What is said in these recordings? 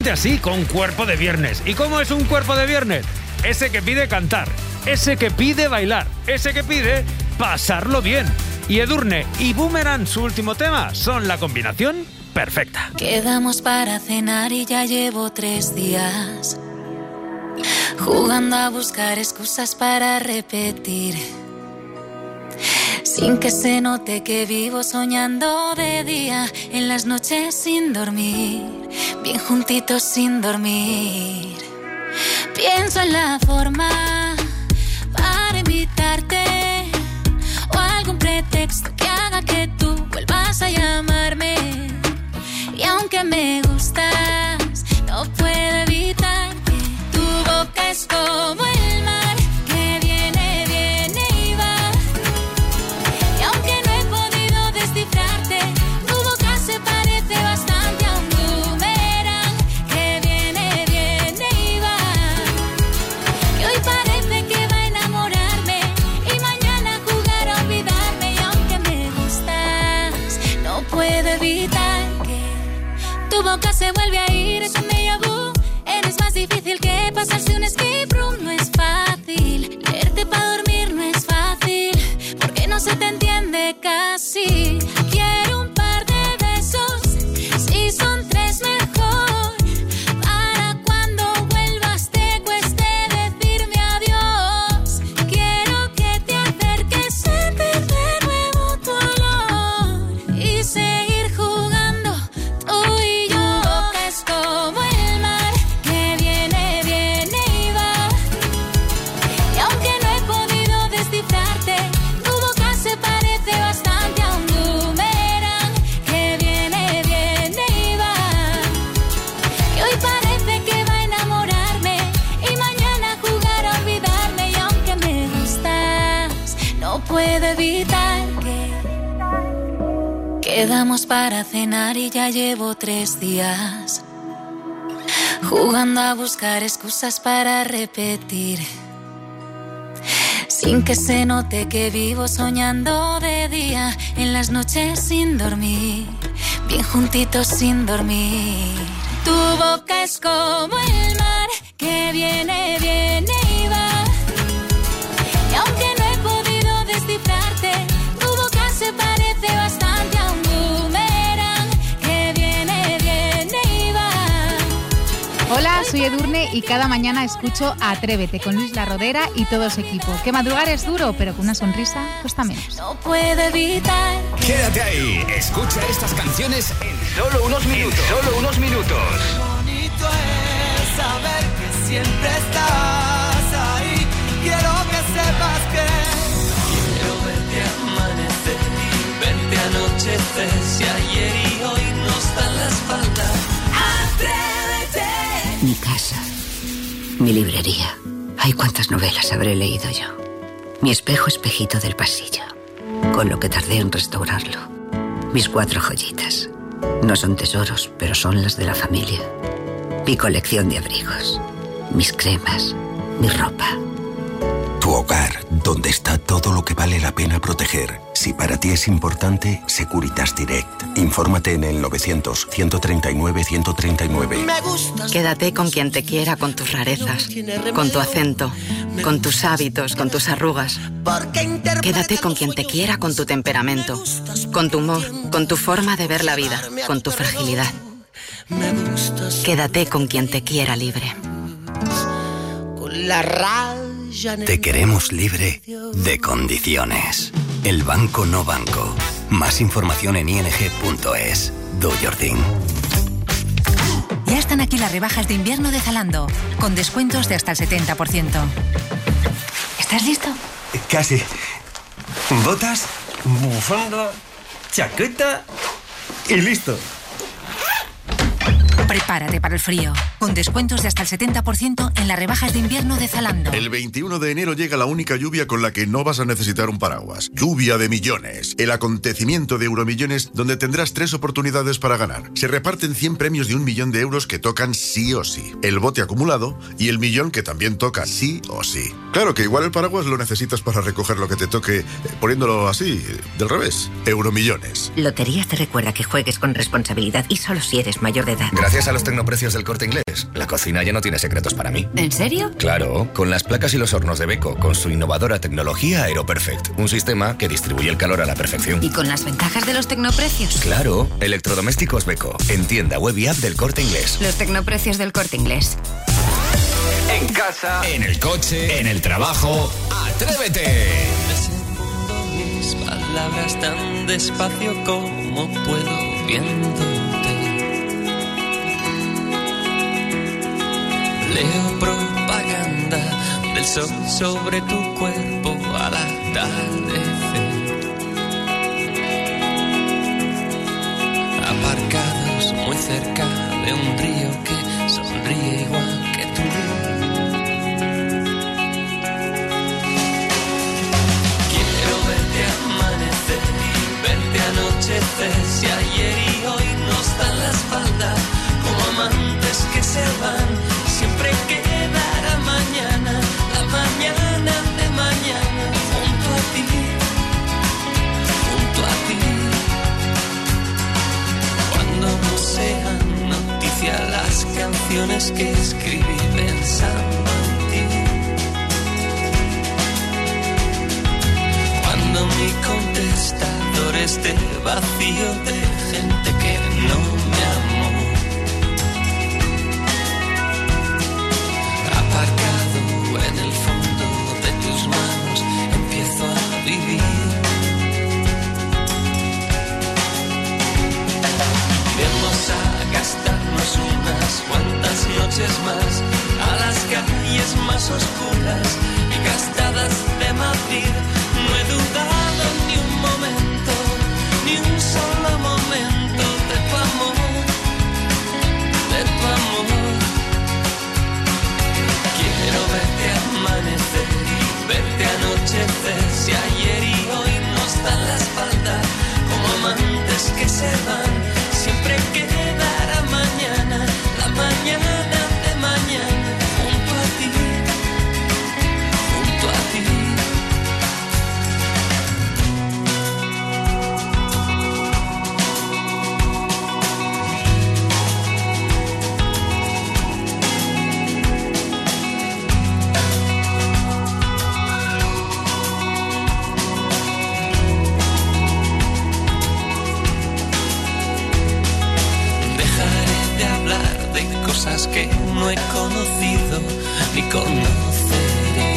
así, con cuerpo de viernes. ¿Y cómo es un cuerpo de viernes? Ese que pide cantar, ese que pide bailar, ese que pide pasarlo bien. Y Edurne y Boomerang, su último tema, son la combinación perfecta. Quedamos para cenar y ya llevo 3 días jugando a buscar excusas para repetir, sin que se note que vivo soñando de día, en las noches sin dormir, bien juntitos sin dormir. Pienso en la forma para invitarte o algún pretexto que haga que tú vuelvas a llamarme. Y aunque me gustas, no puedo evitar que tu boca es como el mar, que viene, viene y va. Y aunque no he podido descifrarte, tu boca se parece bastante a un boomerang, que viene, viene y va. Que hoy parece que va a enamorarme y mañana jugar a olvidarme. Y aunque me gustas, no puedo evitar tu boca se vuelve a ir, es un déjà vu. Eres más difícil que pasarse un escape room. No es fácil, leerte pa' dormir no es fácil, porque no se te entiende casi. Quiero un par de besos, si son 3 mejor, para cuando vuelvas te cueste decirme adiós. Quiero que te acerques, sentir de nuevo tu olor y seguir jugando tú y yo. Como el mar, que viene, viene y va. Y aunque no he podido descifrarte, tu boca se parece bastante a un boomerang, que viene, viene y va. Que hoy parece que va a enamorarme y mañana jugar a olvidarme. Y aunque me gustas, no puedo evitar que quedamos para cenar y ya llevo 3 días jugando a buscar excusas para repetir, sin que se note que vivo soñando de día, en las noches sin dormir, bien juntitos sin dormir. Tu boca es como el mar, que viene, viene y va. Y aunque no he podido descifrarte, tu boca se parece bastante a un boomerang, que viene, viene y va. Hola, soy Edurne y cada mañana escucho Atrévete con Luis La Rodera y todo su equipo. Que madrugar es duro, pero con una sonrisa cuesta menos. No puedo evitar. Quédate ahí, escucha estas canciones en solo unos minutos. Solo unos minutos. Bonito es saber que siempre estás ahí. Quiero que sepas que quiero verte amanecer y verte anochecer. Si ayer y hoy nos dan la espalda. Atrévete. Mi casa, mi librería. Ay, cuántas novelas habré leído yo. Mi espejo, espejito del pasillo, con lo que tardé en restaurarlo. Mis 4 joyitas. No son tesoros, pero son las de la familia. Mi colección de abrigos, mis cremas, mi ropa. Tu hogar, donde está todo lo que vale la pena proteger. Si para ti es importante, Securitas Direct. Infórmate en el 900-139-139. Quédate con quien te quiera, con tus rarezas, con tu acento, con tus hábitos, con tus arrugas. Quédate con quien te quiera, con tu temperamento, con tu humor, con tu forma de ver la vida, con tu fragilidad. Quédate con quien te quiera libre. Te queremos libre de condiciones. El Banco No Banco. Más información en ing.es. Do your thing. Ya están aquí las rebajas de invierno de Zalando, con descuentos de hasta el 70%. ¿Estás listo? Casi. Botas, bufanda, chaqueta y listo. Prepárate para el frío, con descuentos de hasta el 70% en las rebajas de invierno de Zalando. El 21 de enero llega la única lluvia con la que no vas a necesitar un paraguas. Lluvia de millones. El acontecimiento de Euromillones, donde tendrás 3 oportunidades para ganar. Se reparten 100 premios de 1 millón de euros que tocan sí o sí. El bote acumulado y el millón que también toca sí o sí. Claro que igual el paraguas lo necesitas para recoger lo que te toque, poniéndolo así, del revés. Euromillones. Loterías te recuerda que juegues con responsabilidad y solo si eres mayor de edad. Gracias Gracias a los tecnoprecios del Corte Inglés, la cocina ya no tiene secretos para mí. ¿En serio? Claro, con las placas y los hornos de Beko, con su innovadora tecnología AeroPerfect, un sistema que distribuye el calor a la perfección. ¿Y con las ventajas de los tecnoprecios? Claro, electrodomésticos Beko, en tienda web y app del Corte Inglés. Los tecnoprecios del Corte Inglés. En casa, en el coche, en el trabajo, ¡atrévete! Mis palabras tan despacio como puedo viéndote. Leo propaganda del sol sobre tu cuerpo al atardecer. Aparcados muy cerca de un río que sonríe igual que tú. Quiero verte amanecer y verte anochecer. Si ayer y hoy nos dan la espalda como amantes que se van. Siempre quedará mañana, la mañana de mañana, junto a ti, junto a ti. Cuando no sean noticia las canciones que escribí pensando en ti. Cuando mi contestador esté vacío de gente que no me amó. Aparcado en el fondo de tus manos, empiezo a vivir. Vamos a gastarnos unas cuantas noches más a las calles más oscuras y gastadas de Madrid. No he dudado ni un momento, ni un solo momento de tu amor, de tu amor. Quiero verte amanecer y verte anochecer. Si ayer y hoy nos dan la espalda como amantes que se van. Siempre quedará mañana, la mañana de mañana, junto a ti, junto a ti. Cosas que no he conocido ni conoceré.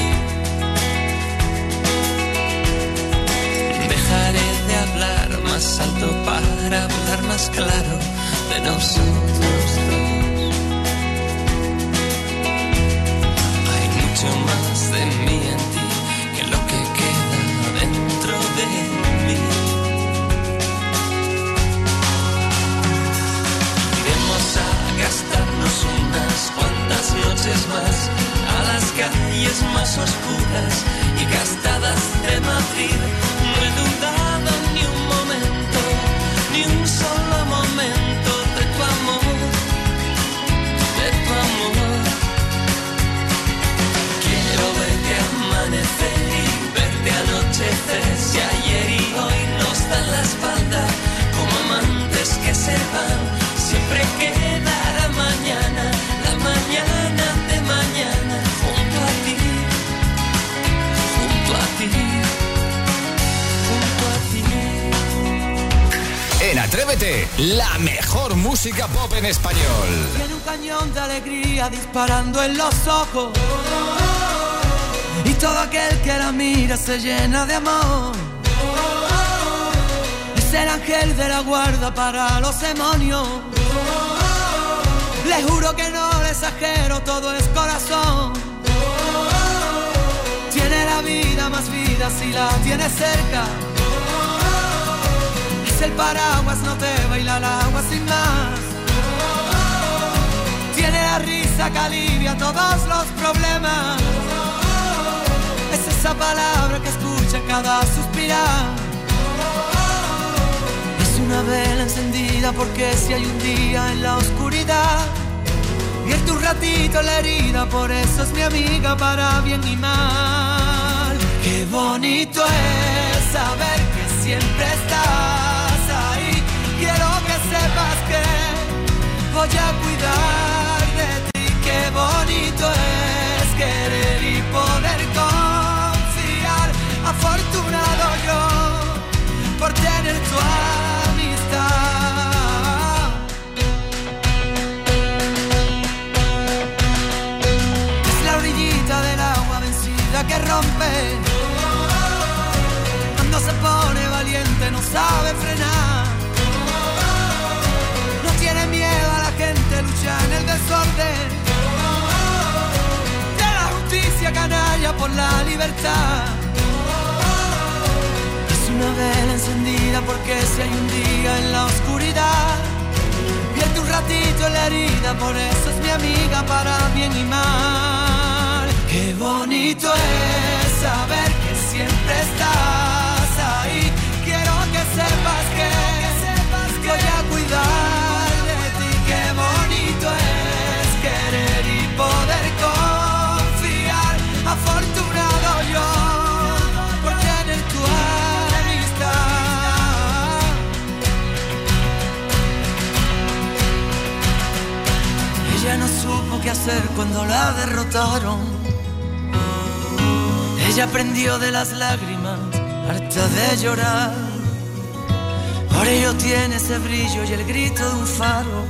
Dejaré de hablar más alto para hablar más claro de nosotros dos. Hay mucho más de mí en ti que lo que queda dentro de mí. Vamos a gastarnos unas cuantas noches más a las calles más oscuras y gastadas de Madrid. No he dudado ni un momento, ni un solo momento de tu amor, de tu amor. Quiero verte amanecer y verte anochecer. Si ayer y hoy nos dan la espalda como amantes que se van. Siempre quedará mañana, la mañana de mañana, junto a ti, junto a ti, junto a ti. En Atrévete, la mejor música pop en español. Tiene un cañón de alegría disparando en los ojos. Y todo aquel que la mira se llena de amor. Es el ángel de la guarda para los demonios. Le juro que no le exagero, todo es corazón. Tiene la vida más vida si la tienes cerca. Es el paraguas, no te baila el agua sin más. Tiene la risa que alivia todos los problemas. Es esa palabra que escucha cada suspirar. Una vela encendida porque si hay un día en la oscuridad, vierte un ratito la herida, por eso es mi amiga para bien y mal. Qué bonito es saber que siempre estás ahí. Quiero que sepas que voy a cuidar de ti. Qué bonito es querer y poder confiar. Afortunado yo por tener tu amistad. Es la orillita del agua vencida que rompe. Cuando se pone valiente no sabe frenar. No tiene miedo a la gente, lucha en el desorden. De la justicia canalla por la libertad. Es una vela encendida porque si hay un día en la oscuridad, vierte un ratito en la herida, por eso es mi amiga para bien y mal. Qué bonito es saber que siempre estás ahí. Quiero que sepas que voy a cuidar de ti. Qué bonito es querer y poder confiar. Afortunado yo por tener tu amistad. Ella no supo qué hacer cuando la derrotaron. Ella aprendió de las lágrimas, harta de llorar. Por ello tiene ese brillo y el grito de un faro.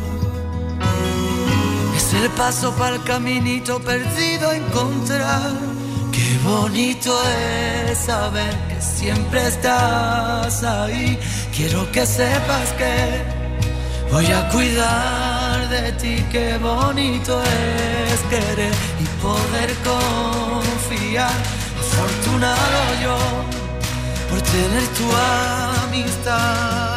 Es el paso para el caminito perdido a encontrar. Qué bonito es saber que siempre estás ahí. Quiero que sepas que voy a cuidar de ti. Qué bonito es querer y poder confiar. Afortunado yo por tener tu amistad.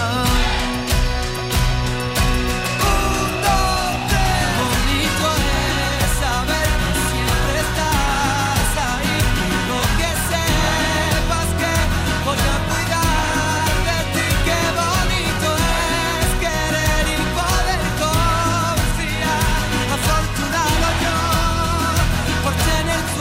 Bonito es saber que siempre estás ahí. Quiero que sepas que voy a cuidar de ti. Qué bonito es querer y poder confiar. Afortunado yo por tener tu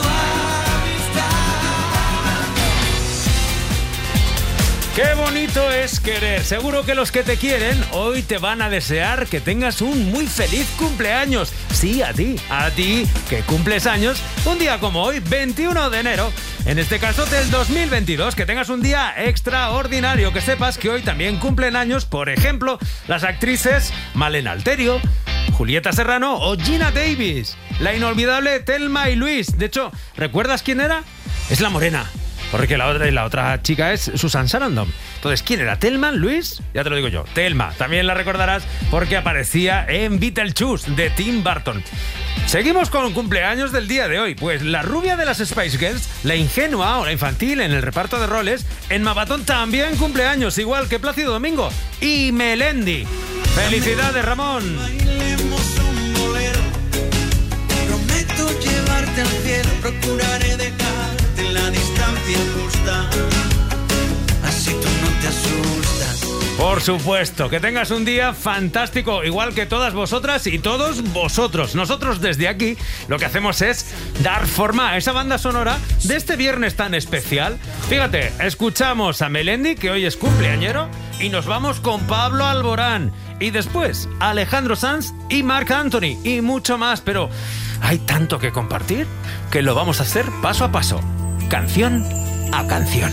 amistad. Qué bonito es querer. Seguro que los que te quieren hoy te van a desear que tengas un muy feliz cumpleaños. Sí, a ti que cumples años un día como hoy, 21 de enero. En este caso del 2022, que tengas un día extraordinario. Que sepas que hoy también cumplen años, por ejemplo, las actrices Malena Alterio, Julieta Serrano o Gina Davis. La inolvidable Thelma y Luis. De hecho, ¿recuerdas quién era? Es la morena. Porque la otra chica es Susan Sarandon. Entonces, ¿quién era? ¿Thelma? ¿Luis? Ya te lo digo yo. Thelma. También la recordarás porque aparecía en Beetlejuice de Tim Burton. Seguimos con cumpleaños del día de hoy. Pues la rubia de las Spice Girls, la ingenua o la infantil en el reparto de roles, en Mavatón también cumpleaños, igual que Plácido Domingo y Melendi. ¡Felicidades, Ramón! Bailemos un bolero. Prometo llevarte al cielo. Procuraré dejarte en la distancia justa. Así tú no te asustas. Por supuesto, que tengas un día fantástico, igual que todas vosotras y todos vosotros. Nosotros desde aquí lo que hacemos es dar forma a esa banda sonora de este viernes tan especial. Fíjate, escuchamos a Melendi, que hoy es cumpleañero, y nos vamos con Pablo Alborán. Y después Alejandro Sanz y Marc Anthony y mucho más, pero hay tanto que compartir que lo vamos a hacer paso a paso, canción a canción.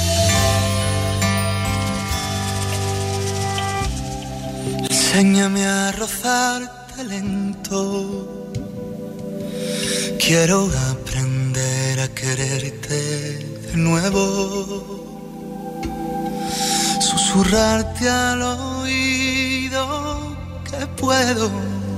Enséñame a rozarte lento. Quiero aprender a quererte de nuevo. Susurrarte al oído que puedo.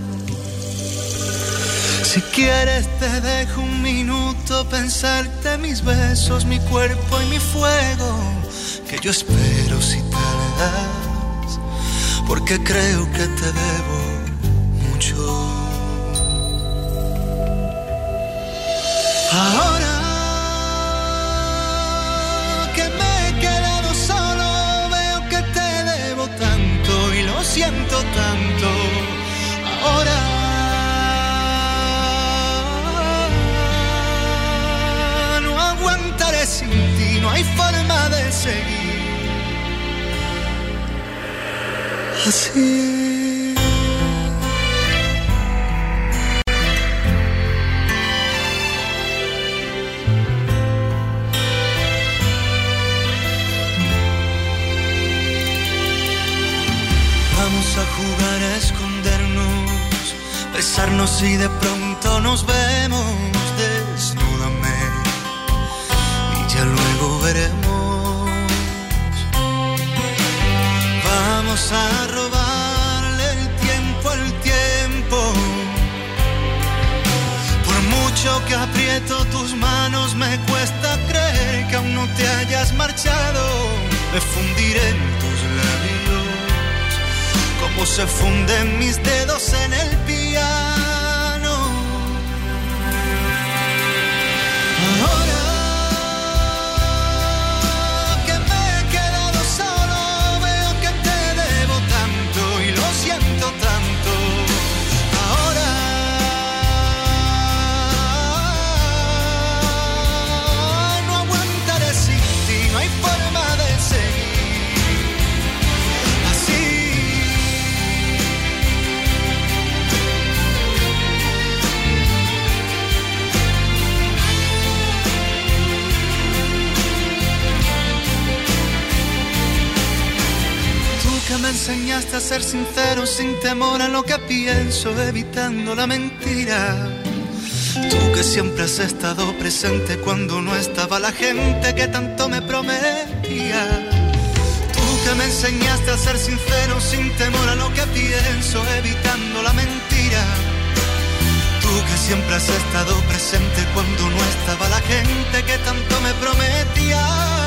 Si quieres te dejo un minuto pensarte mis besos, mi cuerpo y mi fuego. Que yo espero si tardas, porque creo que te debo mucho. Ahora que me he quedado solo, veo que te debo tanto y lo siento tanto. Ahora no aguantaré sin ti, no hay forma de seguir así. besarnos y de pronto nos vemos. Desnúdame y ya luego veremos. Vamos a robarle el tiempo al tiempo. Por mucho que aprieto tus manos, me cuesta creer que aún no te hayas marchado. Me fundiré en tus labios, como se funden mis dedos en el piano. Ahora que me he quedado solo, veo que te debo tanto y lo siento tanto. Ahora no aguantaré sin ti, no hay forma de seguir así. Que me enseñaste a ser sincero sin temor a lo que pienso, evitando la mentira. Tú que siempre has estado presente cuando no estaba la gente que tanto me prometía. Tú que me enseñaste a ser sincero sin temor a lo que pienso, evitando la mentira. Tú que siempre has estado presente cuando no estaba la gente que tanto me prometía.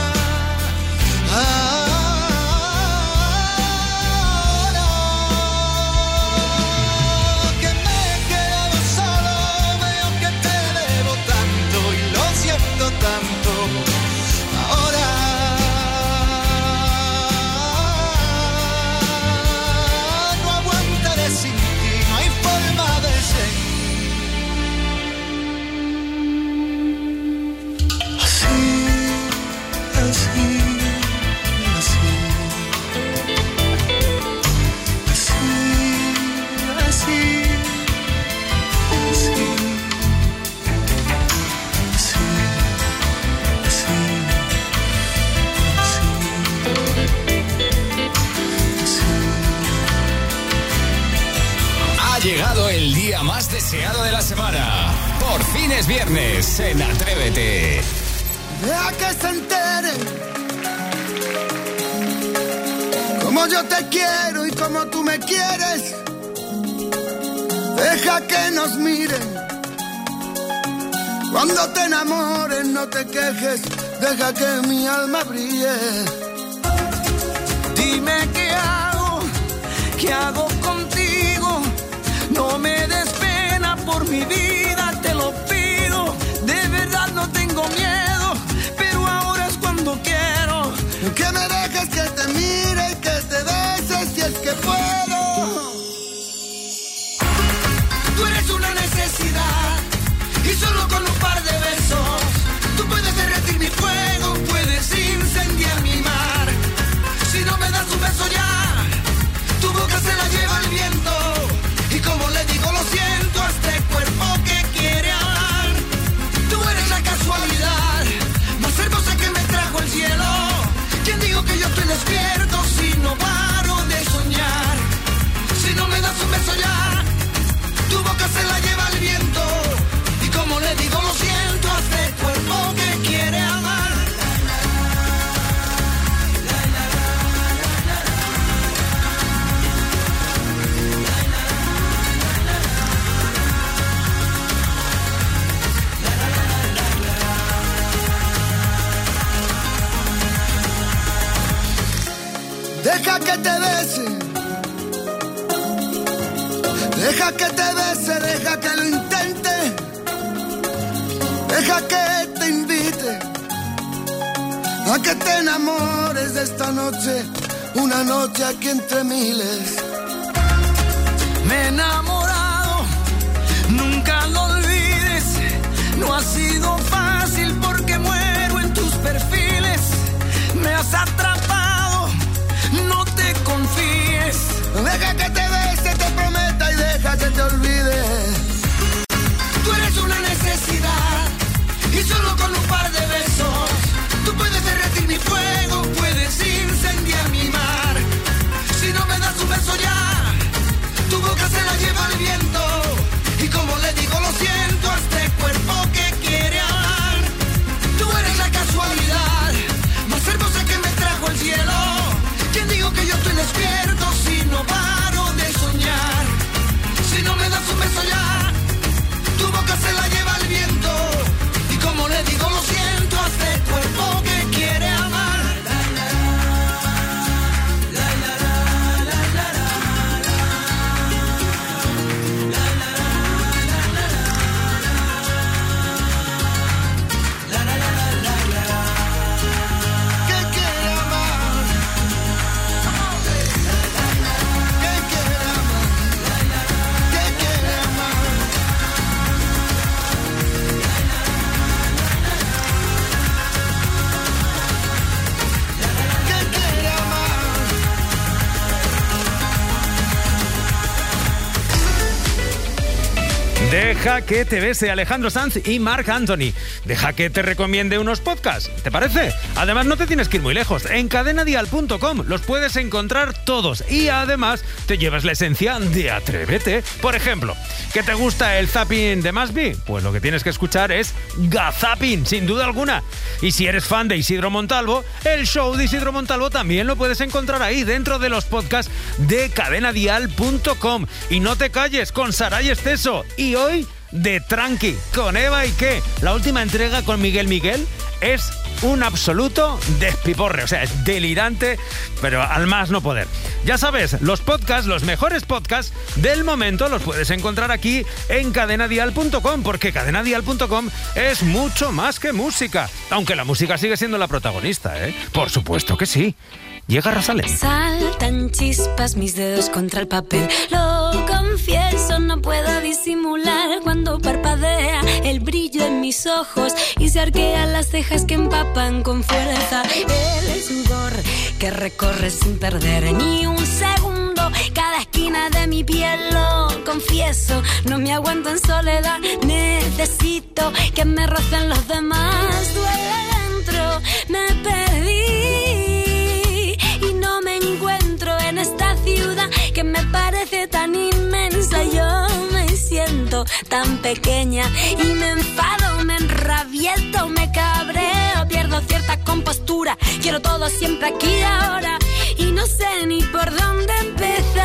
Tanto, ahora no aguantaré sin ti, no hay forma de seguir así, así, así, así, así. Llegado el día más deseado de la semana. Por fin es viernes en Atrévete. Deja que se entere como yo te quiero y como tú me quieres. Deja que nos miren cuando te enamores, no te quejes. Deja que mi alma brille. Dime qué hago contigo. No me des pena por mi vida, te lo pido. De verdad no tengo miedo, pero ahora es cuando quiero. Que me dejes que te mire y que te beses si es que puedo. Tú eres una necesidad y solo con un par de besos tú puedes derretir mi fuego, puedes incendiar mi mar. Si no me das un beso ya, tu boca se la lleva el viento. Y como le digo, lo siento a este cuerpo que quiere hablar. Tú eres la casualidad más hermosa que me trajo el cielo. ¿Quién dijo que yo estoy despierto si no paro de soñar? Si no me das un beso ya, tu boca se la lleva el viento. Y como le digo, lo siento a este cuerpo que quiere amar. Deja que te bese, deja que te bese, deja que lo intente, deja que te invite a que te enamores de esta noche, una noche aquí entre miles. Me he enamorado, nunca lo olvides, no ha sido fácil porque muero en tus perfiles, me has atrapado, no te confíes. Deja que te bese, te prometa y deja que te olvide. Tú eres una necesidad y solo con un par de besos tú puedes derretir mi fuego, puedes incendiar mi mar. Si no me das un beso ya, tu boca se la lleva el viento. Deja que te bese Alejandro Sanz y Marc Anthony. Deja que te recomiende unos podcasts, ¿te parece? Además, no te tienes que ir muy lejos. En cadenadial.com los puedes encontrar todos y además te llevas la esencia de Atrévete. Por ejemplo, ¿que te gusta el zapping de Masby? Pues lo que tienes que escuchar es Gazapin, sin duda alguna. Y si eres fan de Isidro Montalvo, el show de Isidro Montalvo también lo puedes encontrar ahí dentro de los podcasts de cadenadial.com. Y no te calles con Saray Esteso. Y hoy de Tranqui con Eva Ike, la última entrega con Miguel Miguel es un absoluto despiporre, o sea, es delirante, pero al más no poder. Ya sabes, los podcasts, los mejores podcasts del momento los puedes encontrar aquí en cadenadial.com, porque cadenadial.com es mucho más que música, aunque la música sigue siendo la protagonista, ¿eh? Por supuesto que sí. Llega Rosalén. Saltan chispas mis dedos contra el papel. Lo confieso, no puedo disimular cuando parpadea el brillo en mis ojos y se arquean las cejas que empapan con fuerza. El sudor que recorre sin perder ni un segundo cada esquina de mi piel. Lo confieso, no me aguanto en soledad. Necesito que me rocen los demás. Duele dentro, me perdí. No me encuentro en esta ciudad que me parece tan inmensa. Yo me siento tan pequeña y me enfado, me enrabieto, me cabreo, pierdo cierta compostura. Quiero todo siempre aquí y ahora y no sé ni por dónde empezar.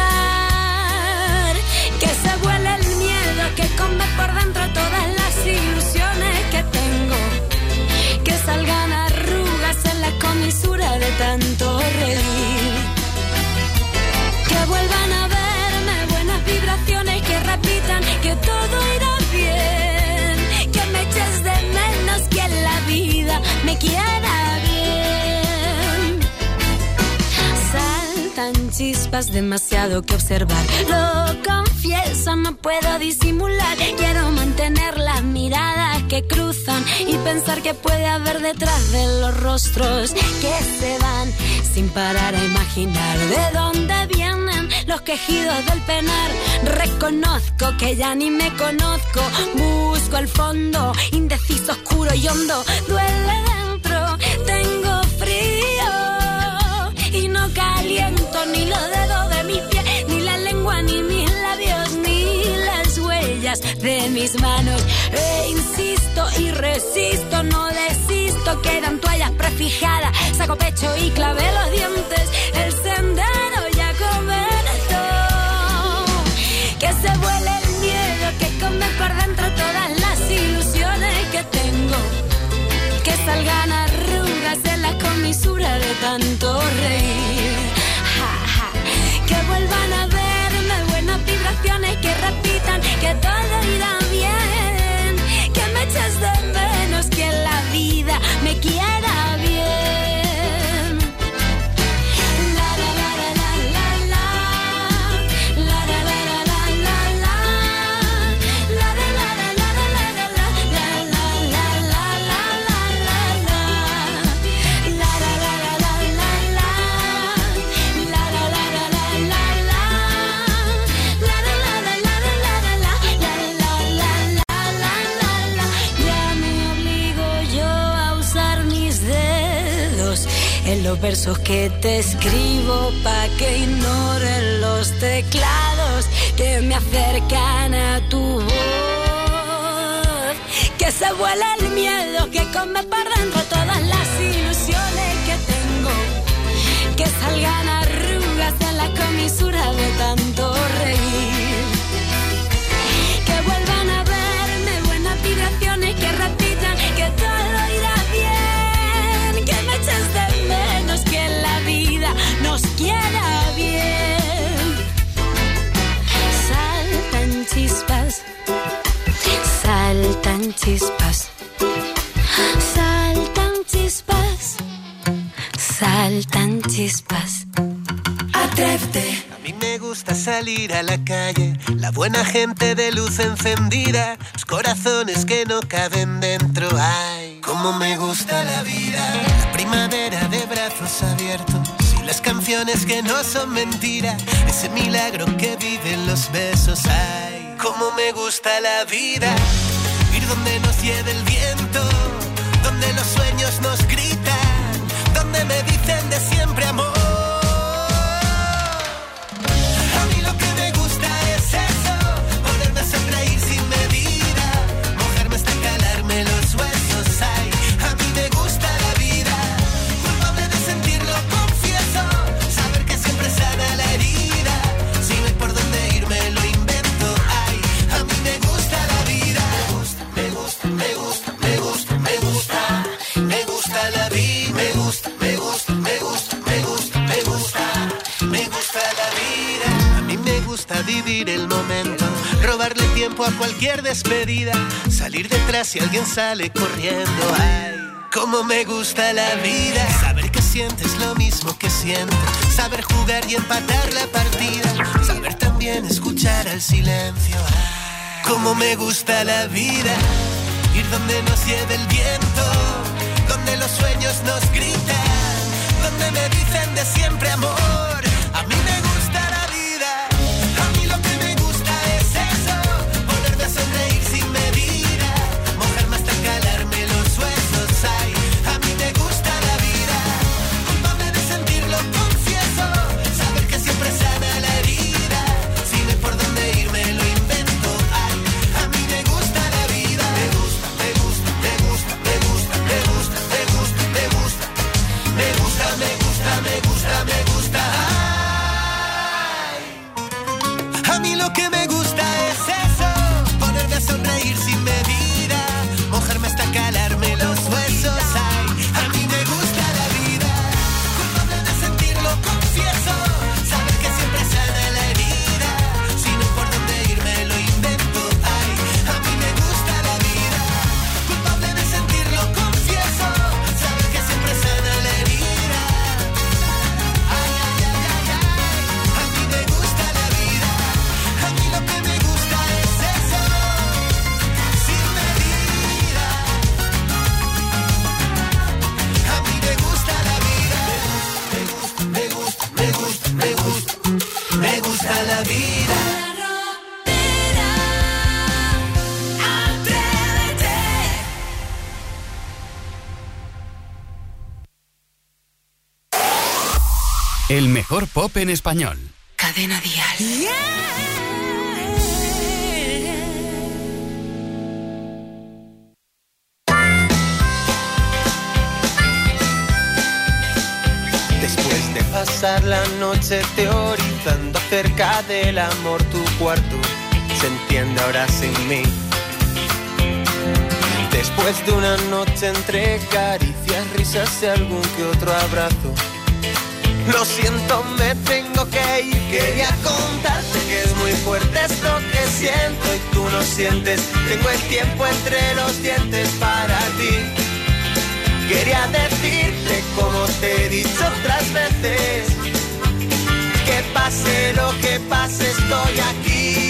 Que se vuele el miedo que come por dentro todas las ilusiones que tengo. Que salgan arrugas en la comisura de tanto reír. Que vuelvan a verme buenas vibraciones que repitan que todo irá bien. Que me eches de menos que en la vida me quiera bien. Saltan chispas, demasiado que observar. Lo confieso, no puedo disimular. Quiero mantener las miradas que cruzan y pensar que puede haber detrás de los rostros que se van sin parar a imaginar de dónde vienen los quejidos del penar. Reconozco que ya ni me conozco, busco el fondo, indeciso, oscuro y hondo. Duele dentro, tengo frío y no caliento ni los dedos de mis pies, ni la lengua, ni mis labios, ni las huellas de mis manos. Insisto y resisto, no desisto, quedan toallas prefijadas, saco pecho y clavé los dientes, el sendero ya comenzó. Que se vuele el miedo que come por dentro todas las ilusiones que tengo. Que salgan arrugas en la comisura de tanto reír. Ja, ja. Que vuelvan a verme buenas vibraciones que repitan que todo irá bien. Que me eches de menos que en la vida me quiera bien. La la la la la la la la la la la la la la la la la la la en los versos que te escribo pa' que ignoren los teclados que me acercan a tu voz. Que se vuele el miedo que come por dentro todas las ilusiones que tengo. Que salgan arrugas en la comisura de tanto reír. Que vuelvan a verme buenas vibraciones que repitan que todo irá bien. Que me eches de menos que en la vida nos quiera bien. Saltan chispas, saltan chispas, saltan chispas, saltan chispas. Atrévete. A mí me gusta salir a la calle, la buena gente de luz encendida, los corazones que no caben dentro. Ay, cómo me gusta la vida, la primavera de brazos abiertos, las canciones que no son mentira, ese milagro que viven los besos. Ay, cómo me gusta la vida, ir donde nos lleve el viento, donde los sueños nos gritan, donde me dicen de siempre amor. A mí lo que me gusta es eso, ponerme a sonreír sin medida, mojarme hasta calarme los huesos. Ay, a mí me gusta la vida, culpable de sentirlo, confieso, saber que siempre sana la herida, si no hay por dónde irme lo invento. Ay, a mí me gusta la vida, me gusta, me gusta, me gusta, me gusta, me gusta la vida, me gusta, me gusta, me gusta, me gusta, me gusta, me gusta la vida. A mí me gusta vivir el momento, robarle tiempo a cualquier despedida, salir detrás si alguien sale corriendo. Ay, cómo me gusta la vida, saber que sientes lo mismo que siento, saber jugar y empatar la partida, saber también escuchar al silencio. Ay, cómo me gusta la vida, ir donde nos lleve el viento, donde los sueños nos gritan, donde me dicen de siempre amor. A mí me gusta la vida, a mí lo que me gusta es eso, ponerme a sonreír sin medida, mojarme hasta calarme los huesos. Ay, a mí me gusta la vida, culpable de sentirlo, confieso, saber que siempre sana la herida, si no hay por dónde irme lo invento. Ay, a mí me gusta la vida, me gusta, me gusta, me gusta, me gusta, me gusta, me gusta, me gusta, me gusta, me gusta, me gusta, me gusta. Ay, a mí lo que me gusta es eso, ponerme a sonreír sin medida, mojarme hasta calarme los huesos. Ay, a mí me gusta la vida, culpable de sentirlo, confieso, saber que siempre sana la herida, si no hay por dónde irme lo invento. Ay, a mí me gusta la vida, culpable de sentirlo, confieso, saber que siempre sana la herida. Ay, ay, ay, ay, ay, a mí me gusta la vida, a mí lo que me gusta es eso, sin medida. A mí me gusta la vida, me gusta, me gusta, me gusta, me gusta, me gusta la vida. El mejor pop en español. Cadena Dial. Después de pasar la noche teorizando acerca del amor, tu cuarto se entiende ahora sin mí. Después de una noche entre caricias, risas y algún que otro abrazo, lo siento, me tengo que ir. Quería contarte que es muy fuerte esto que siento y tú no sientes. Tengo el tiempo entre los dientes para ti. Quería decirte como te he dicho otras veces, que pase lo que pase estoy aquí.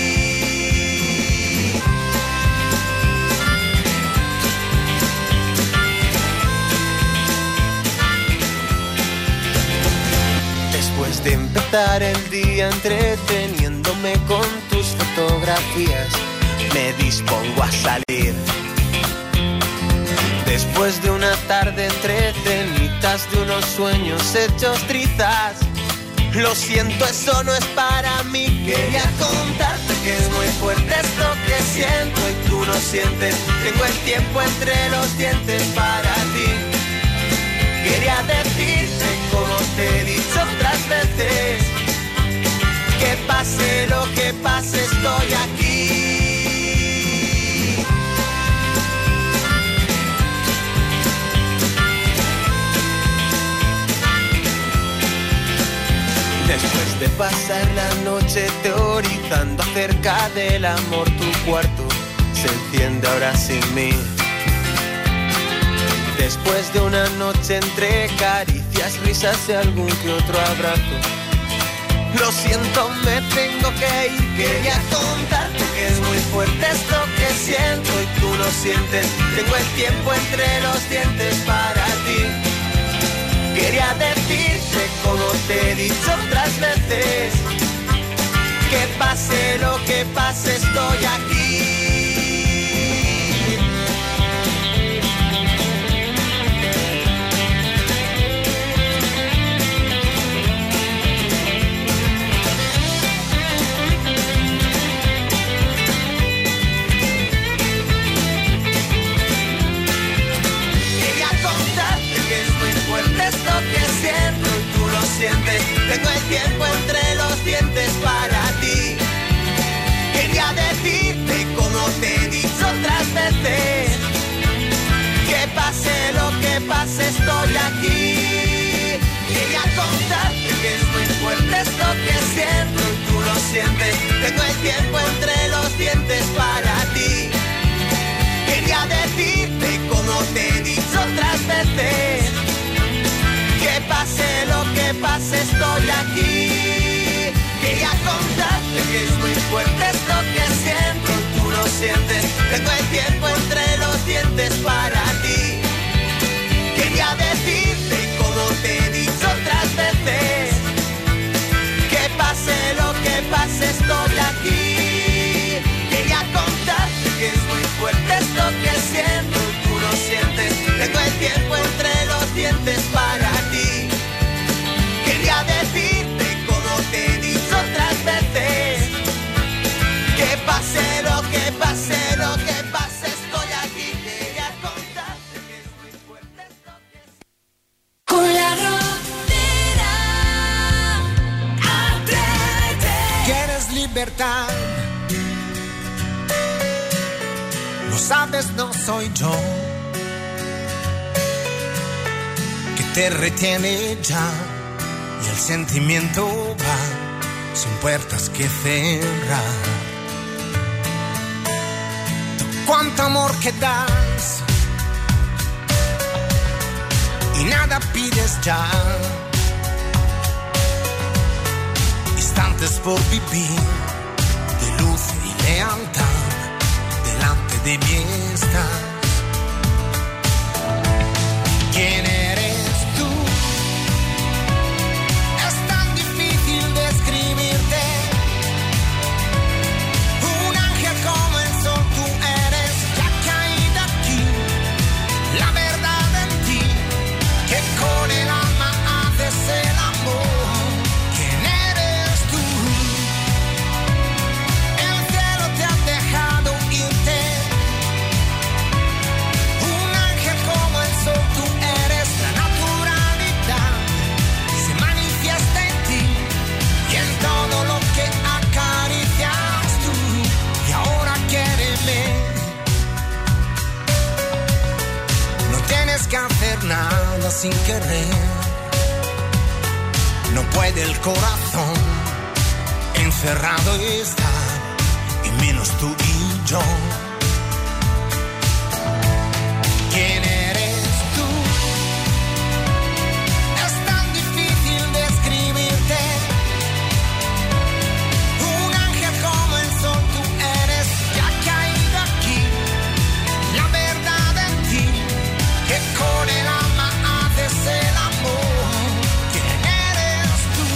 Después de empezar el día entreteniéndome con tus fotografías, me dispongo a salir. Después de una tarde entre cenitas de unos sueños hechos trizas, lo siento, eso no es para mí. Quería contarte que es muy fuerte esto que siento y tú no sientes. Tengo el tiempo entre los dientes para ti. Quería decirte como te he dicho otras veces, que pase lo que pase estoy aquí. Después de pasar la noche teorizando acerca del amor, tu cuarto se enciende ahora sin mí. Después de una noche entre caricias, risas y algún que otro abrazo, lo siento, me tengo que ir. Quería contarte que es muy fuerte esto que siento y tú no sientes. Tengo el tiempo entre los dientes para ti. Quería decirte como te he dicho otras veces. Que pase lo que pase, estoy aquí. Esto que siento y tú lo sientes, tengo el tiempo entre los dientes para ti. Quería decirte como te he dicho otras veces, que pase lo que pase estoy aquí. Quería contarte que es muy fuerte esto que siento y tú lo sientes, tengo el tiempo entre los dientes para ti. Quería decirte como te he dicho otras veces, que pase lo que pase estoy aquí. Quería contarte que es muy fuerte esto que siento, tú lo sientes, tengo el tiempo entre los dientes para ti. Quería decirte como te he dicho otras veces, que pase lo que pase estoy aquí. Quería contarte que es muy fuerte esto que siento, tú lo sientes, tengo el tiempo entre los dientes para ti. Quería decirte como te he dicho otras veces, que pase lo que pase, lo que pase estoy aquí. Quería contarte que es muy fuerte esto que... Con la Rodera, Atrévete. ¿Quieres libertad? Lo sabes, no soy yo que te retiene ya, y el sentimiento va sin puertas que cerrar. Cuánto amor que das y nada pides ya. Instantes por vivir de luz y lealtad delante de mí estás. ¿Quién eres tú? Es tan difícil describirte. Un ángel como el sol tú eres, ya caída aquí. La verdad en ti, que con el alma haces el amor. ¿Quién eres tú? El cielo te ha dejado irte. Un ángel como el sol tú eres, la naturalidad se manifiesta en ti y en todo lo que acaricias tú. Y ahora quiéreme. No tienes que hacer nada sin querer. No puede el corazón encerrado estar, y menos tú y yo. ¿Quién eres tú? Es tan difícil describirte. Un ángel como el sol tú eres, ya caído aquí. La verdad en ti, que con el alma haces el amor. ¿Quién eres tú?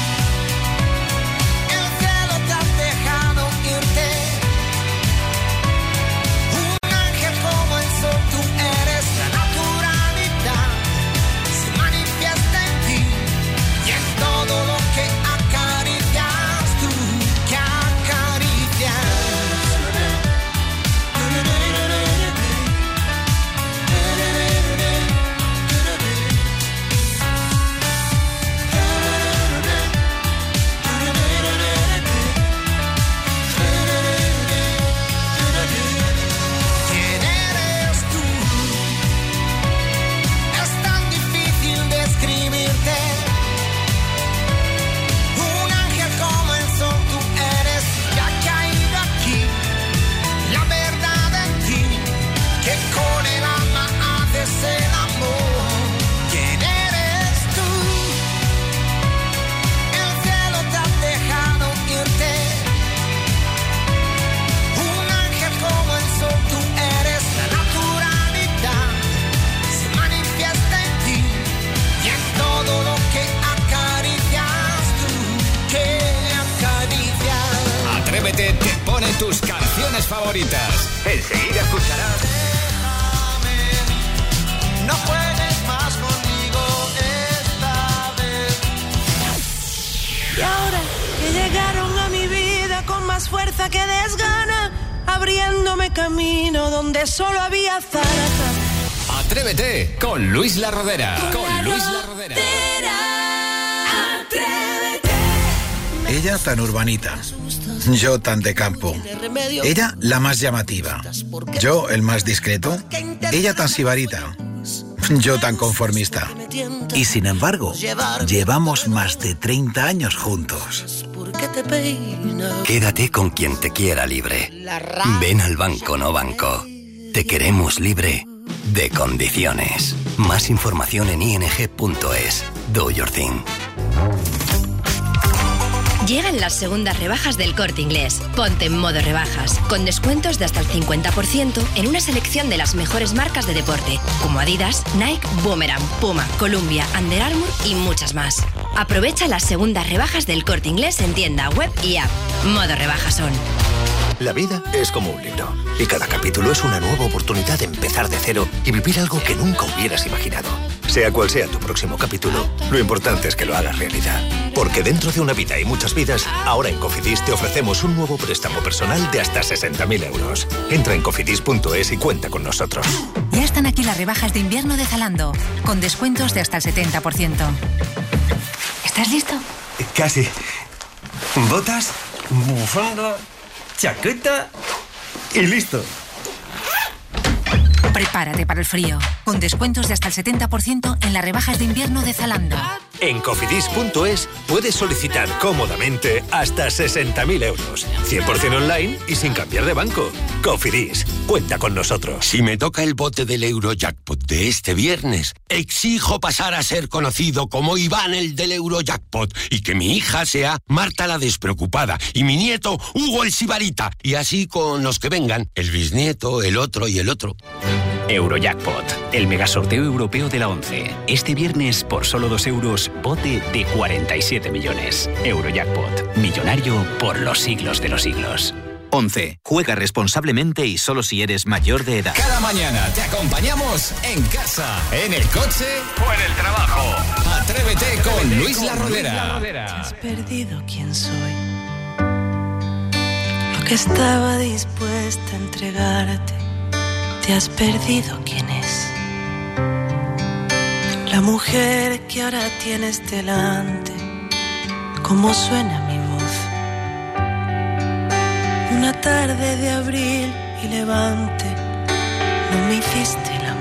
El cielo te ha dejado irte. favoritas. Enseguida escucharás. Déjame, no juegues más conmigo esta vez. Y ahora que llegaron a mi vida con más fuerza que desgana, abriéndome camino donde solo había zarzas. Atrévete con Luis La Rodera. Con Luis La Rodera. Ella tan urbanita, yo tan de campo. Ella la más llamativa, yo el más discreto. Ella tan sibarita, yo tan conformista. Y sin embargo, llevamos más de 30 años juntos. Quédate con quien te quiera libre. Ven al Banco No Banco. Te queremos libre de condiciones. Más información en ing.es. Do your thing. Llegan las segundas rebajas del Corte Inglés. Ponte en modo rebajas, con descuentos de hasta el 50% en una selección de las mejores marcas de deporte, como Adidas, Nike, Boomerang, Puma, Columbia, Under Armour y muchas más. Aprovecha las segundas rebajas del Corte Inglés en tienda, web y app. Modo rebajas son. La vida es como un libro y cada capítulo es una nueva oportunidad de empezar de cero y vivir algo que nunca hubieras imaginado. Sea cual sea tu próximo capítulo, lo importante es que lo hagas realidad. Porque dentro de una vida y muchas vidas, ahora en Cofidis te ofrecemos un nuevo préstamo personal de hasta 60.000 euros. Entra en cofidis.es y cuenta con nosotros. Ya están aquí las rebajas de invierno de Zalando, con descuentos de hasta el 70%. ¿Estás listo? Casi. Botas, bufanda, chaqueta y listo. Prepárate para el frío, con descuentos de hasta el 70% en las rebajas de invierno de Zalando. En cofidis.es puedes solicitar cómodamente hasta 60.000 euros. 100% online y sin cambiar de banco. Cofidis, cuenta con nosotros. Si me toca el bote del Eurojackpot de este viernes, exijo pasar a ser conocido como Iván el del Eurojackpot y que mi hija sea Marta la despreocupada y mi nieto Hugo el sibarita. Y así con los que vengan, el bisnieto, el otro y el otro. Eurojackpot, el megasorteo europeo de la 11. Este viernes, por solo 2 euros, bote de 47 millones. Eurojackpot, millonario por los siglos de los siglos. 11. Juega responsablemente y solo si eres mayor de edad. Cada mañana te acompañamos en casa, en el coche o en el trabajo. Atrévete con Luis La Rodera. Has perdido quién soy, lo que estaba dispuesta a entregarte. Te has perdido quién es la mujer que ahora tienes delante. Cómo suena mi voz, una tarde de abril y levante. No me hiciste el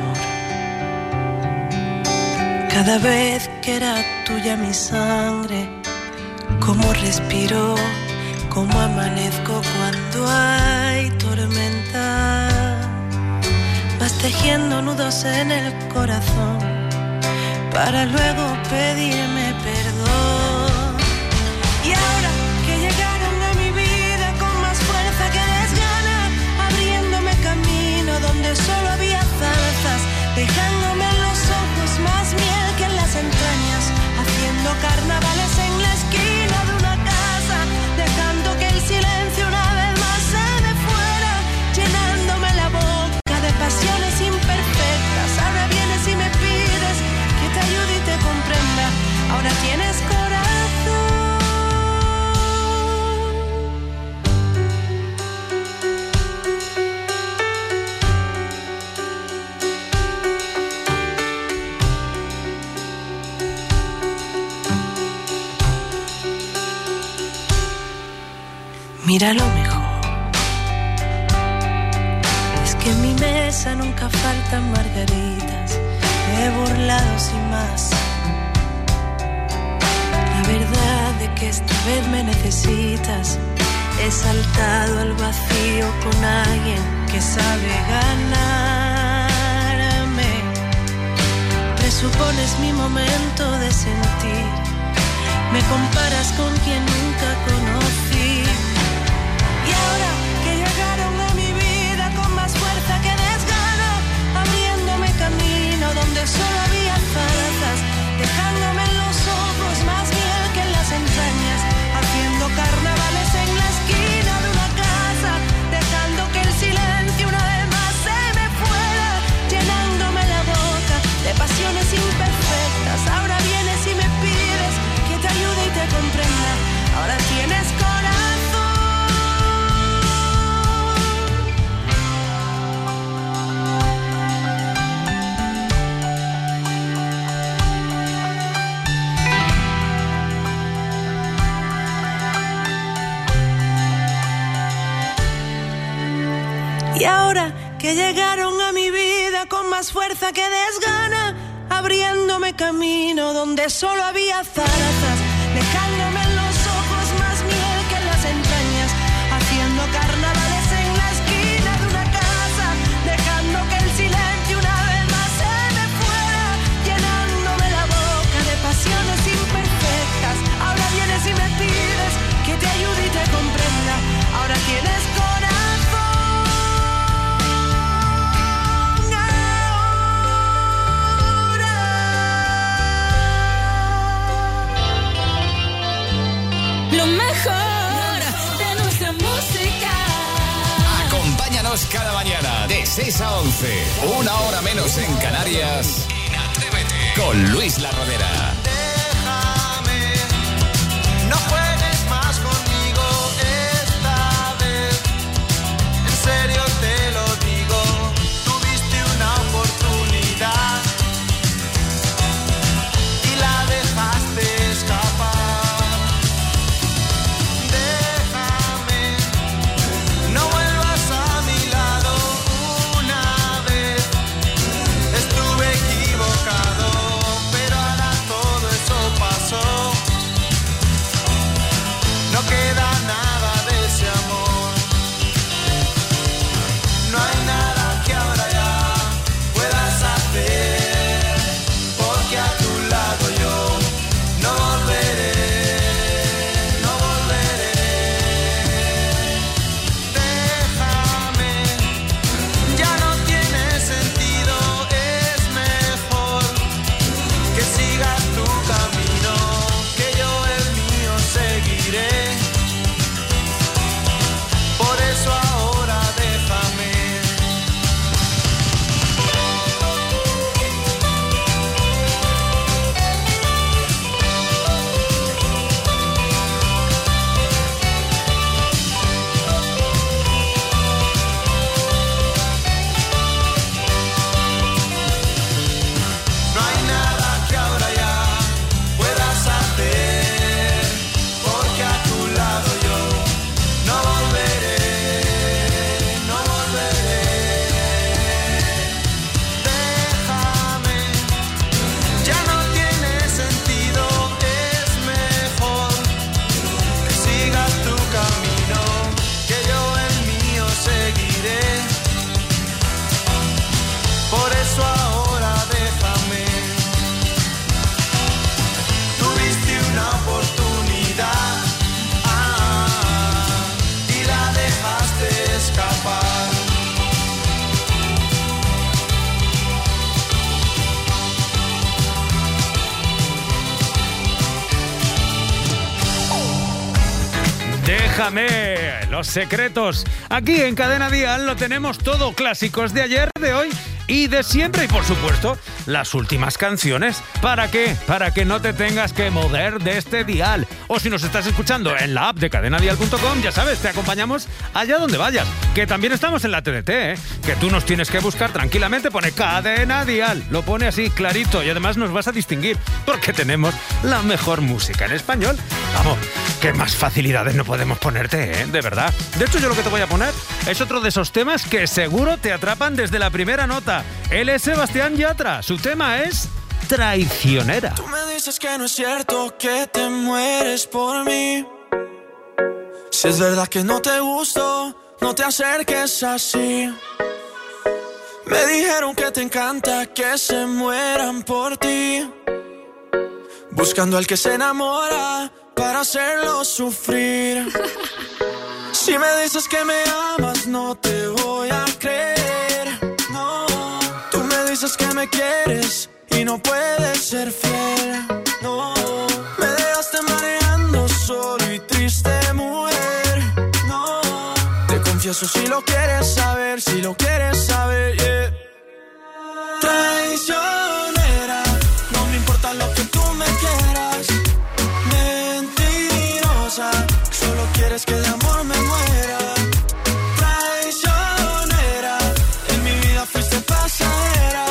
amor. Cada vez que era tuya mi sangre, cómo respiro, cómo amanezco cuando hay tormenta. Vas tejiendo nudos en el corazón para luego pedirme perdón. Y ahora que llegaron a mi vida con más fuerza que desgana, abriéndome camino donde solo había zarzas, dejándome en los ojos más miel que en las entrañas, haciendo carnavales en la esquina de una casa, dejando que el silencio una vez más se me fuera, llenándome la boca de pasiones imperfectas. Ahora vienes y me pides que te ayude y te comprenda. Ahora tienes corazón. Mira lo mejor. En mi mesa nunca faltan margaritas, me he burlado sin más. La verdad de que esta vez me necesitas, he saltado al vacío con alguien que sabe ganarme. Presupones mi momento de sentir, me comparas con quien nunca conocí. Y ahora que llegaron a mi vida con más fuerza que desgana, abriéndome camino donde solo había zarzas, dejándome en los ojos más miel que en las entrañas, haciendo carnavales en la esquina de una casa, dejando que el ahora que llegaron a mi vida con más fuerza que desgana, abriéndome camino donde solo había zarzas, dejándome en los ojos más miel que en las entrañas, haciendo carnavales en la esquina de una casa, dejando que el silencio una vez más se me fuera, llenándome la boca de pasiones imperfectas. Ahora vienes y me pides que te ayude y te comprenda. Ahora tienes lo mejor de nuestra música. Acompáñanos cada mañana de 6 a 11, una hora menos en Canarias, en Atrévete con Luis La Rodera. Déjame, no juegues más conmigo esta vez. En serio te lo digo, tuviste una oportunidad y la dejaste escapar. No queda nada de ese amor. No hay nada que ahora ya puedas hacer, porque a tu lado yo no volveré, no volveré. Déjame, ya no tiene sentido, es mejor que sigas tu camino, que yo el mío seguiré. Por eso ahora déjame. No hay nada que ahora ya puedas hacer, porque a tu lado yo no volveré, no volveré. Déjame, ya no tiene sentido, es mejor que sigas tu camino, que yo el mío seguiré. Por eso ahora déjame. Tuviste una oportunidad, y la dejaste escapar. Déjame, Los Secretos. Aquí en Cadena Dial lo tenemos todo, clásicos de ayer, de hoy y de siempre. Y por supuesto, las últimas canciones. ¿Para qué? Para que no te tengas que mover de este dial. O si nos estás escuchando en la app de cadenadial.com, ya sabes, te acompañamos allá donde vayas. Que también estamos en la TDT, ¿eh? Que tú nos tienes que buscar tranquilamente, pone Cadena Dial. Lo pone así, clarito, y además nos vas a distinguir, porque tenemos la mejor música en español. Vamos, qué más facilidades no podemos ponerte, ¿eh? De verdad. De hecho, yo lo que te voy a poner es otro de esos temas que seguro te atrapan desde la primera nota. Él es Sebastián Yatra. Su tema es Traicionera. Tú me dices que no es cierto, que te mueres por mí. Si es verdad que no te gusto, no te acerques así. Me dijeron que te encanta que se mueran por ti, buscando al que se enamora para hacerlo sufrir. Si me dices que me amas, no te voy a creer. No, tú me dices que me quieres y no puedes ser fiel. No, me dejaste mareando solo y triste, mujer. No, te confieso si lo quieres saber, si lo quieres saber, yeah. Traicionera, no me importa lo que tú me quieras. Mentirosa, solo quieres que de amor me muera. Traicionera, en mi vida fuiste pasajera.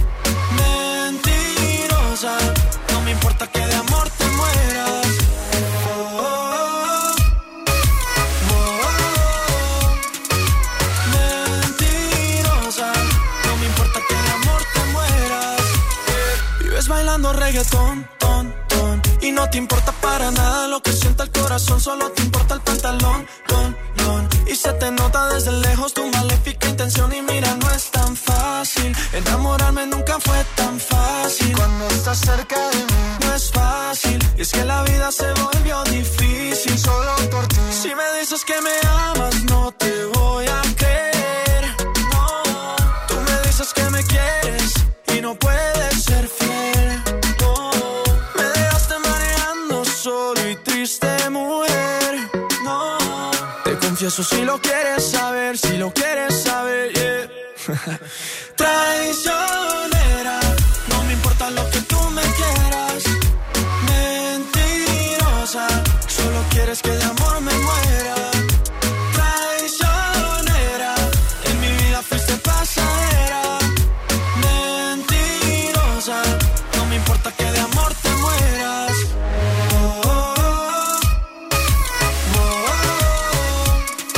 Mentirosa, no me importa que de amor te mueras. Oh, oh, oh, oh. bailando reggaetón, ton, ton. Y no te importa para nada lo que sienta el corazón, solo te importa el pantalón, ton, ton. Y se te nota desde lejos tu maléfica intención. Y mira, no es tan fácil, enamorarme nunca fue tan fácil. Cuando estás cerca de mí, no es fácil. Y es que la vida se volvió difícil solo por ti. Si me dices que me amas, no te voy a creer, no. Tú me dices que me quieres y no puedes ser fiel, no. Me dejaste manejando solo y triste, mujer, no. Te confieso si lo quieres saber, si lo quieres saber, yeah. Traicionera, no me importa lo que tú me quieras. Mentirosa, solo quieres que de amor me muera. Traicionera, en mi vida fuiste pasajera. Mentirosa, no me importa que de amor te mueras. Oh, oh, oh, oh.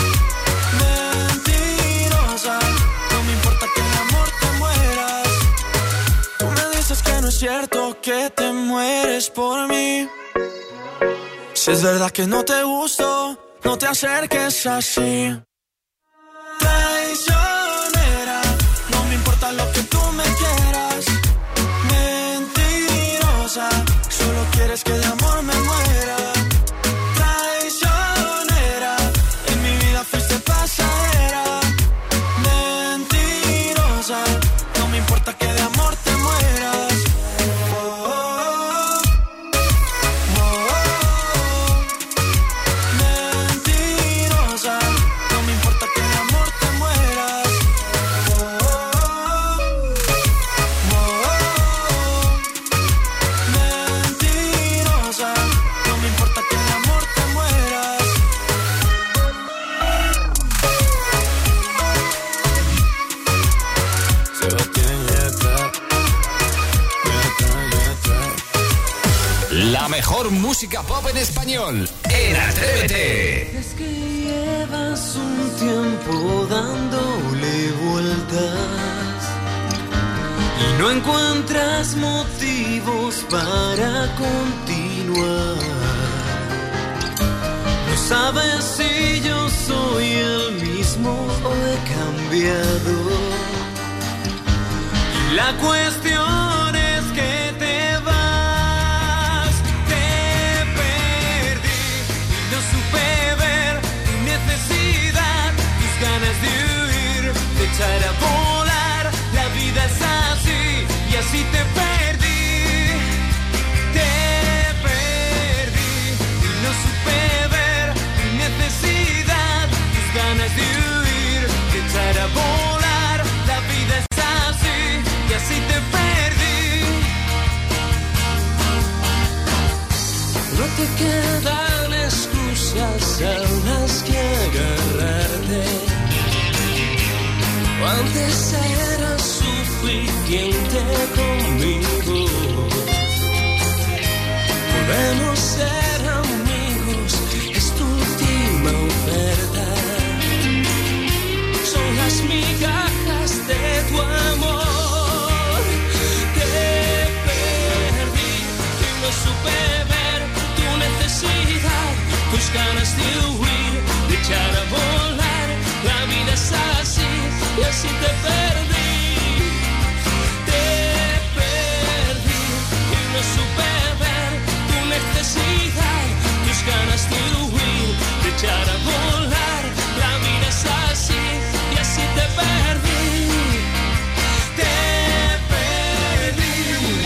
Mentirosa, no me importa que de amor te mueras. Tú me dices que no es cierto que te mueres por mí. Si es verdad que no te gusto, no te acerques así. Traicionera, no me importa lo que tú me quieras. Mentirosa, solo quieres que de amor me muera. Traicionera, en mi vida fuiste pasajera. Mentirosa, no me importa que de amor te mueras. La mejor música pop en español en Atrévete. Es que llevas un tiempo dándole vueltas y no encuentras motivos para continuar. No sabes si yo soy el mismo o he cambiado. Y la cuestión es que te vas. Ganas de huir, de echar a volar. La vida es así y así te perdí. Te perdí y no supe ver tu necesidad, tus ganas de huir, de echar a volar. La vida es así y así te perdí. No te quedan excusas a las que agarrarte. Antes era suficiente conmigo. Podemos ser amigos, es tu última oferta. Son las migajas de tu amor. Te perdí y no supe ver tu necesidad, tus ganas de huir, de echar a volar. La vida es así y así te perdí. Te perdí y no supe ver tu necesidad, tus ganas de huir, de echar a volar. La vida es así y así te perdí. Te perdí.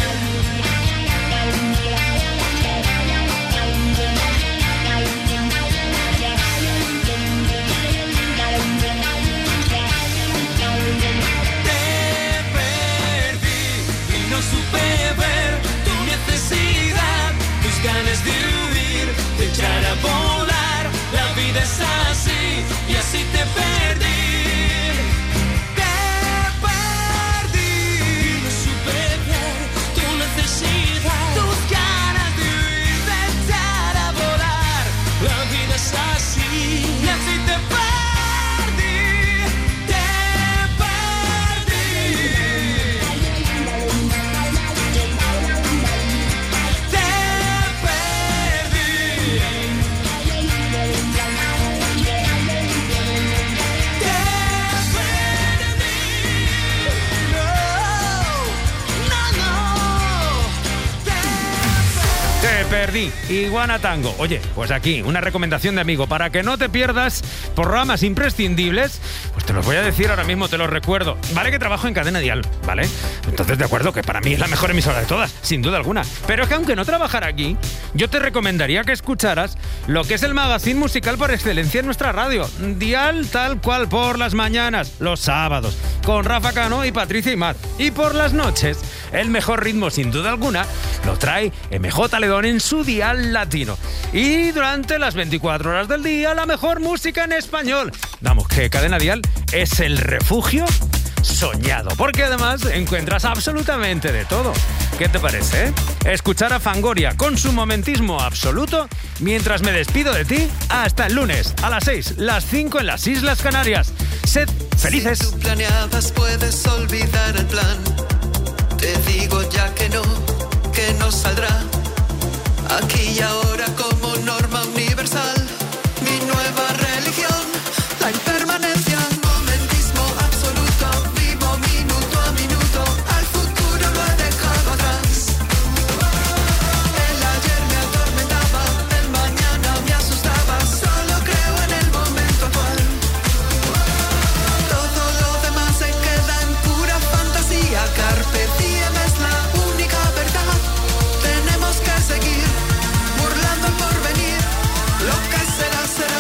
Supe ver tu necesidad, tus ganas de huir, de echar a volar. La vida Verdí, Iguana Tango. Oye, pues aquí, una recomendación de amigo. Para que no te pierdas programas imprescindibles, pues te los voy a decir ahora mismo, te los recuerdo. Vale que trabajo en Cadena Dial, ¿vale? Entonces, de acuerdo, que para mí es la mejor emisora de todas, sin duda alguna. Pero es que aunque no trabajara aquí, yo te recomendaría que escucharas lo que es el magazine musical por excelencia en nuestra radio. Dial tal cual por las mañanas, los sábados, con Rafa Cano y Patricia Aymar. Y por las noches, el mejor ritmo, sin duda alguna, lo trae MJ Ledón en su Dial Latino. Y durante las 24 horas del día, la mejor música en español. Vamos, que Cadena Dial es el refugio soñado, porque además encuentras absolutamente de todo. ¿Qué te parece, Escuchar a Fangoria con su momentismo absoluto mientras me despido de ti hasta el lunes a las 6, las 5 en las Islas Canarias. Sed felices. Si tú planeabas, puedes olvidar el plan. Te digo ya que no saldrá. Aquí y ahora como norma universal. Mi nueva religión, la impermanencia. Momentismo absoluto, vivo minuto a minuto. Al futuro lo he dejado atrás. El ayer me atormentaba, el mañana me asustaba. Solo creo en el momento actual. Todo lo demás se queda en pura fantasía. Carpe diem es la única verdad. Tenemos que seguir burlando el porvenir. Lo que será, será.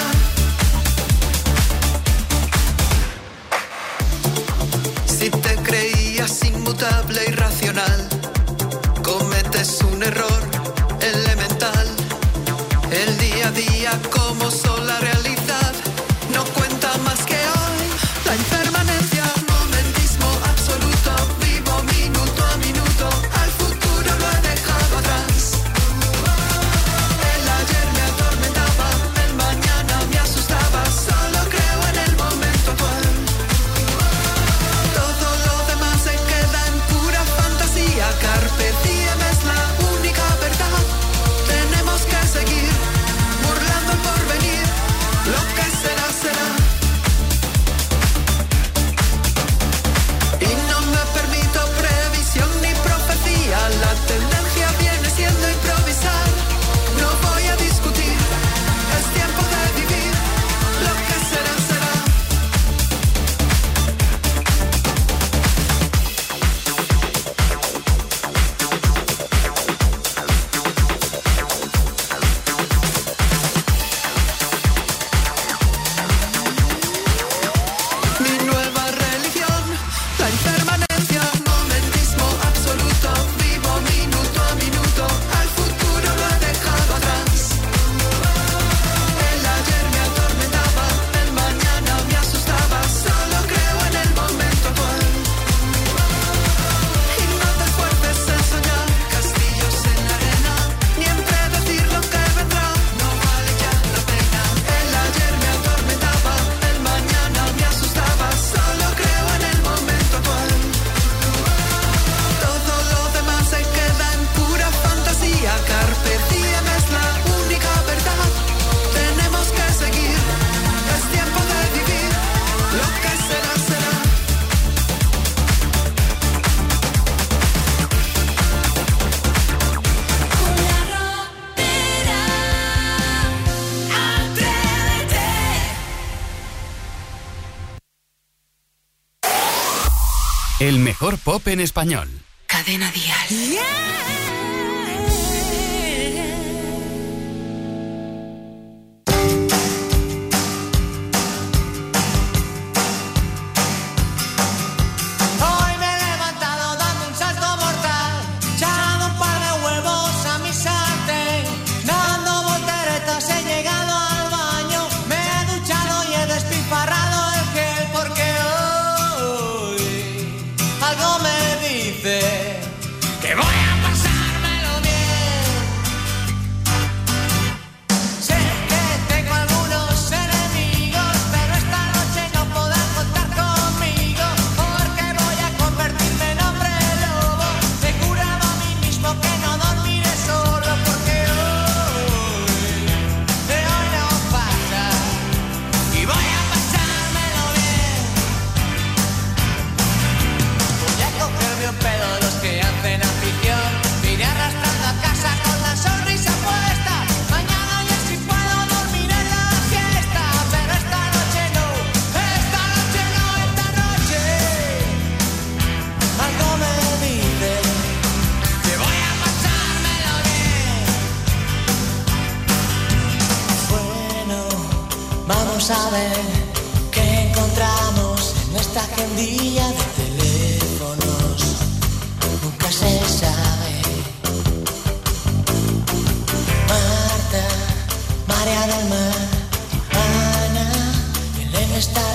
Si te creías inmutable y racional, cometes un error elemental. El día a día como sola realidad no cuenta más que hoy. La impermanencia, momentismo absoluto, vivo minuto a minuto. Al futuro lo he dejado atrás. El ayer me atormentaba, el mañana me asustaba. Solo creo en el momento actual. Todo lo demás se queda en pura fantasía. Carpe diem es la única verdad. Tenemos que seguir burlando el porvenir. Lo que será, será. Y no me permito previsión ni profecía. La tendencia viene siendo improvisar. No voy a discutir. Es tiempo de vivir. Lo que será, será. Mi nueva religión, la impermanencia, momentismo absoluto, vivo minuto a minuto, al futuro lo he dejado atrás. El ayer me atormentaba, el mañana me asustaba, solo creo en el momento actual. Y no te esfuerces en soñar castillos en la arena, ni en predecir lo que vendrá, no vale ya la pena. El ayer me atormentaba, el mañana me asustaba, solo creo en el momento actual. Todo lo demás se queda en pura fantasía. Carpe diem es la única verdad. Tenemos que seguir. Es tiempo de vivir. Lo que será, será. El mejor pop en español. Cadena Dial. Hoy me he levantado dando un salto mortal, echando un par de huevos a mi sartén, dando volteretas he llegado al baño, me he duchado y he despilfarrado el gel porque hoy algo me dice que voy a pasar sabe qué encontramos en esta agendilla de teléfonos. Nunca se sabe. Marta, María del Mar, Ana, Belén está